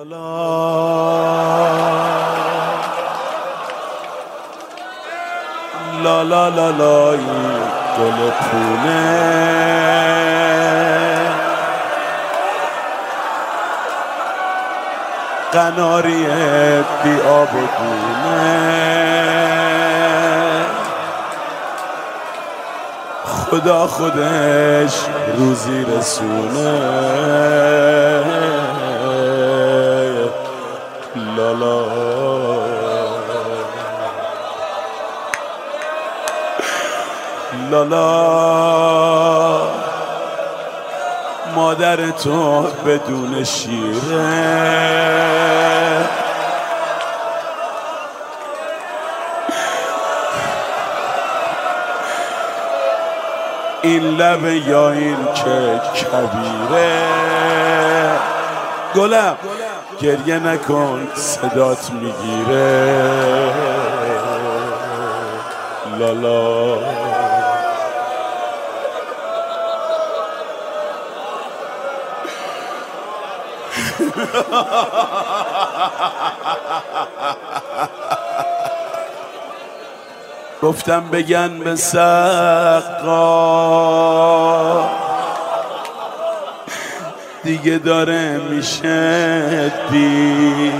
لا لا لا لا گل پونه قناری بی آب و گونه خدا خودش روزی رسونه لالا لالا مادر تو بدون شیره این لبه یا این که کبیره گلم گریه نکن صدات میگیره لالا گفتم بگن به سقا دیگه داره میشه دی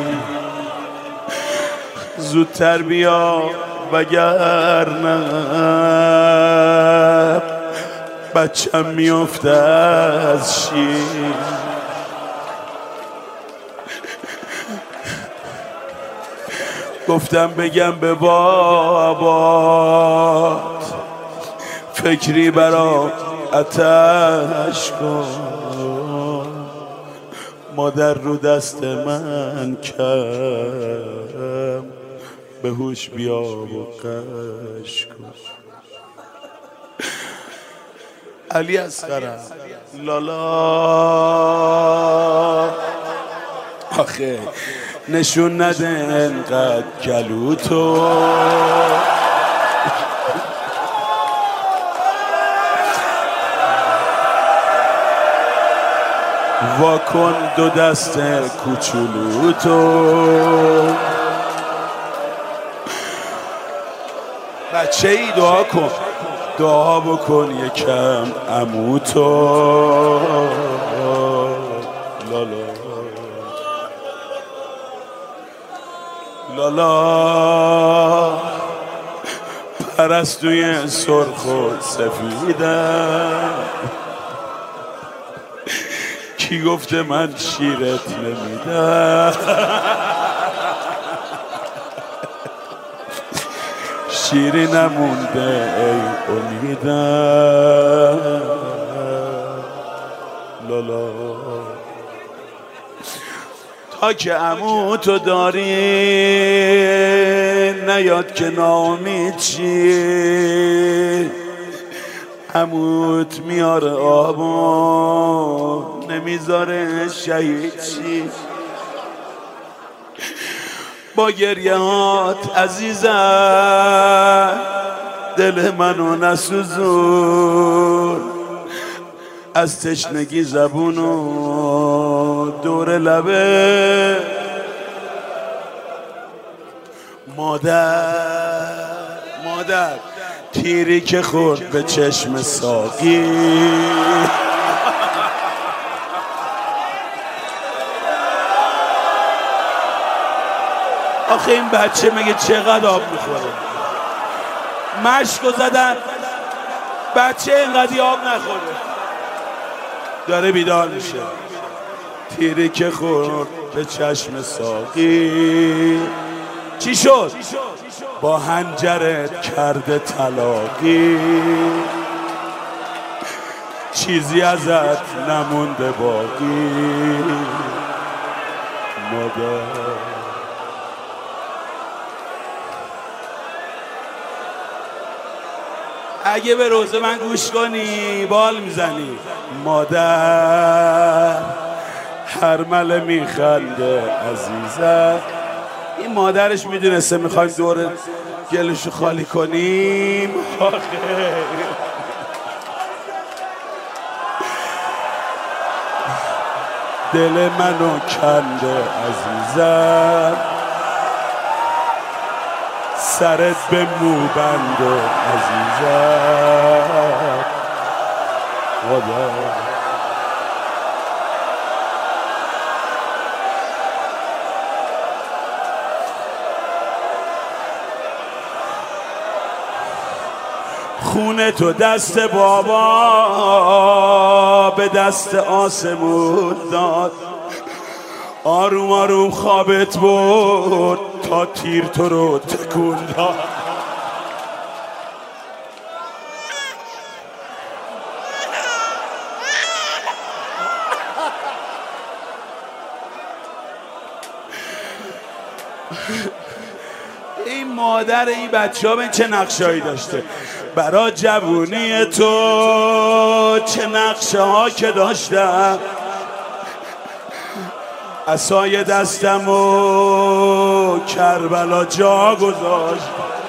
زودتر بیا وگرنه بچم میفته از شیر گفتم بگم به بابات فکری برا آتش کن مادر رو دست من کم به هوش بیا و قش کن علی اصغرم لالا آخه نشون نده انقدر گلو تو واکن دو دست کوچولو تو بچه ای دعا کن دعا بکن یکم عمو تو لالا لالا پرستوی سرخ و سفیدم کی گفته من شیرت نمیدم شیری نمونده ای امیدم لالا تا که عمو تو داری نیاد که ناامید چی عموت میاره آبو نمیذاره شهید چی با گریه هات عزیزم دل منو نسوزون از تشنگی زبونو دور لبه مادر تیری که خورد به چشم ساقی آخه این بچه مگه چقدر آب میخوره مشکو زدن بچه اینقدر آب نخوره داره بیدار میشه تیری که خورد به چشم ساقی چی شد؟ با هنجرت کرده طلاقی چیزی ازت نمونده باقی مادر اگه به روز من گوش کنی بال میزنی مادر هرمله میخنده عزیزم این مادرش میدونسته میخوایم دور گلشو خالی کنیم دل منو کنده عزیزم، سرت به موبنده عزیزم. خونه تو دست بابا به دست آسمون داد، آروم آروم خوابت برد تا تیر تو رو تکون داد. این مادر این بچه ها به چه نقشه‌ای داشته برا جوونی تو، چه نقشه ها که داشتم. عصای دستم و کربلا جا گذاشت.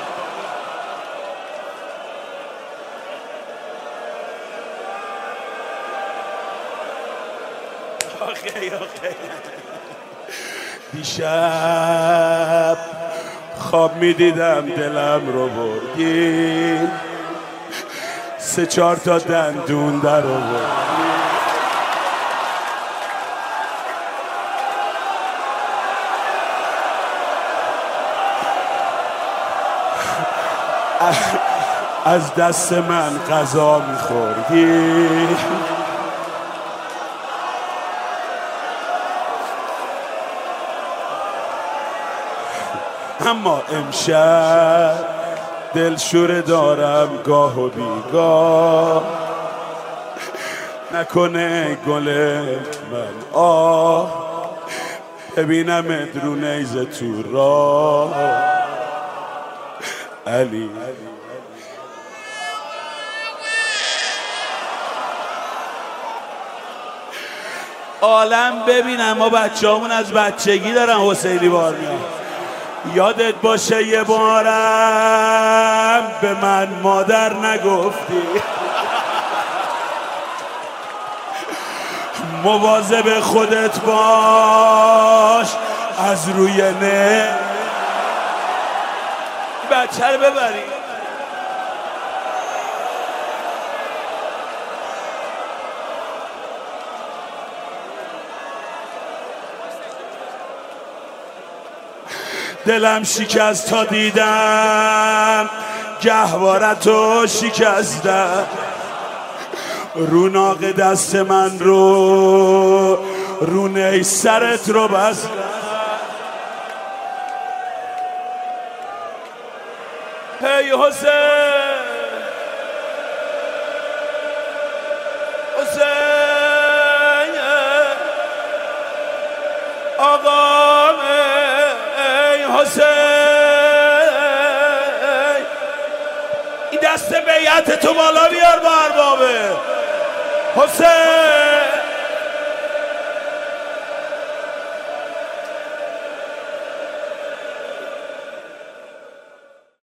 دیشب خواب میدیدم دلم رو بردی، 3-4 تا دندون در آوردی. از دست من غذا میخوردی، اما امشب دلشوره دارم گاه و بیگاه. نکنه گل من ببینم ادرو نیزه تو راه. علی عالم ببینم، ما بچه همون از بچگی دارن حسینی بار میان. یادت باشه یه بارم به من مادر نگفتی، مواظب خودت باش از روی نه. بچه رو ببری. دلم شکست تا دیدم گهوارتو شکستم، روناق دست من رو رونه سرت رو بستم. هی حسین حسین آقا حسین، این دست بیعت تو بالا بیار با اربابه. حسین